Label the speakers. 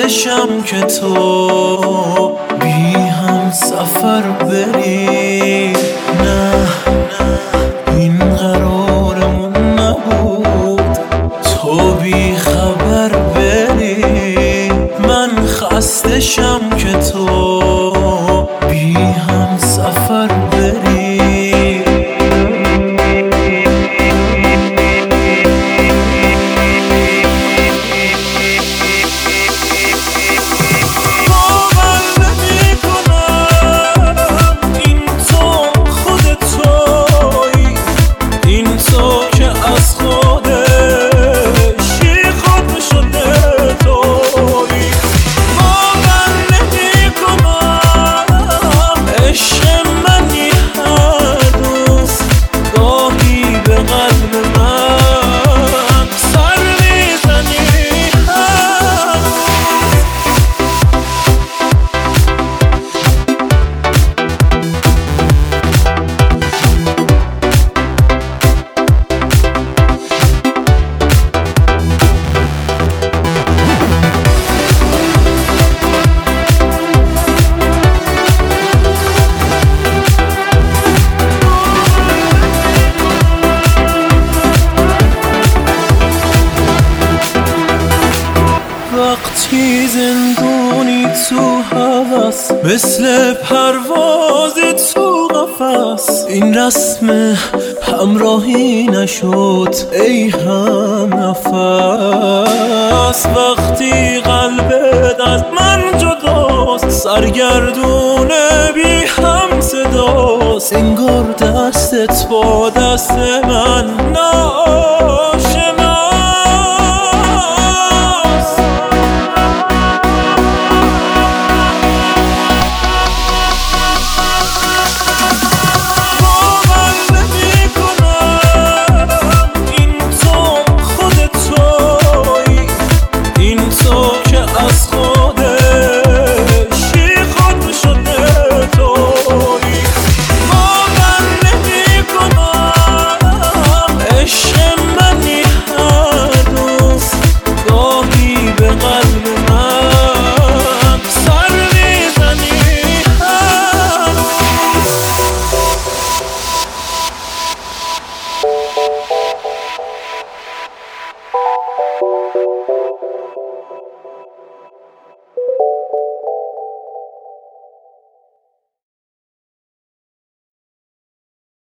Speaker 1: خستشم که تو بی هم سفر بری. نه این قرارمون نبود تو بی خبر بری. من خستشم که تو بی هم سفر بری. وقتی زندونی تو هوس مثل پرواز تو قفس، این رسم همراهی نشد ای هم نفس. وقتی قلبت از من جداست سرگردون بی هم صداست، انگار دستت با دست من